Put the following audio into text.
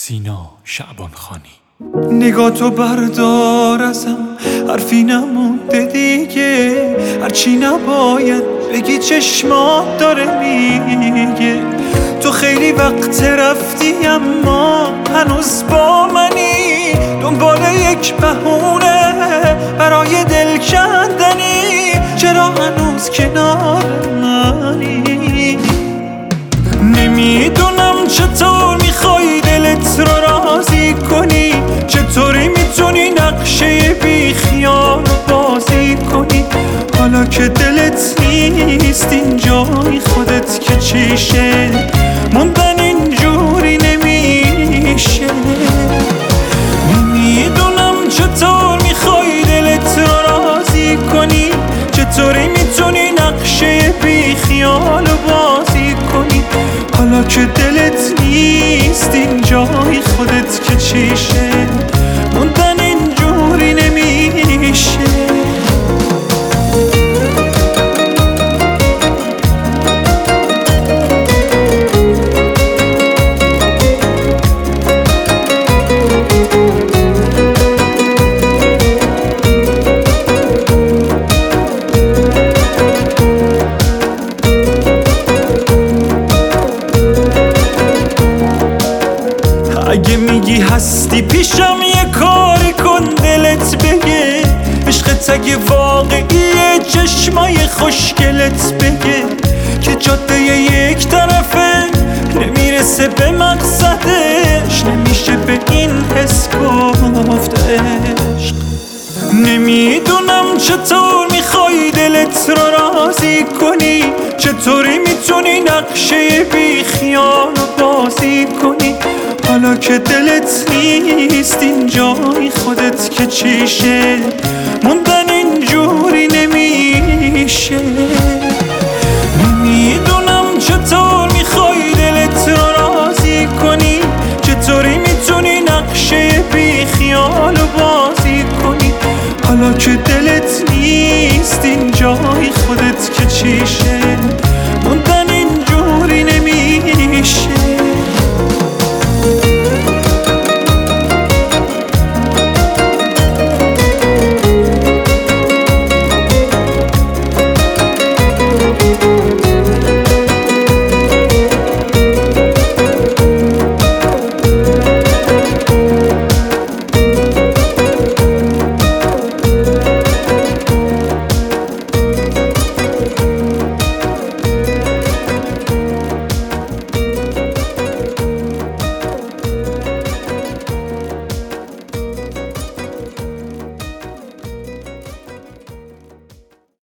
سینا شعبانخانی. نگاه تو بردار ازم، حرفی نمونده دیگه، هرچی نباید بگی چشمات داره میگه. تو خیلی وقت رفتی اما هنوز با منی، دنبال یک بهونه برای دل کندنی. چرا هنوز کنار منی؟ نمیدونم چطور میخوای دلت رو راضی کنی، چطوری میتونی نقشه بی خیال بازی کنی. حالا که دلت نیست این جای خودت که چیشه، موندن اینجوری نمیشه. نمیدونم چطور میخوای دلت رو راضی کنی، چطوری میتونی نقشه بی خیال بازی کنی. حالا که دلت نیست این جای خودت که چیشه، موندن اینجوری نمیشه. اگه میگی هستی پیشم یه کاری کن دلت بگه، عشقت اگه واقعیه چشمای خوشگلت بگه که جاده یک طرفه نمیرسه به مقصدش، نمیشه به این حس گفت عشق. نمیدونم چطور میخوای دلت رو راضی کنی، چطوری میتونی نقشه بی خیال بازی کنی. حالا که دلت نیست این جای خودت که چیشه، موندن اینجوری نمیشه. نمیدونم چطور میخوای دلت رو راضی کنی، چطوری میتونی نقشه بی خیال بازی کنی. حالا که دلت نیست این جای خودت که چیشه،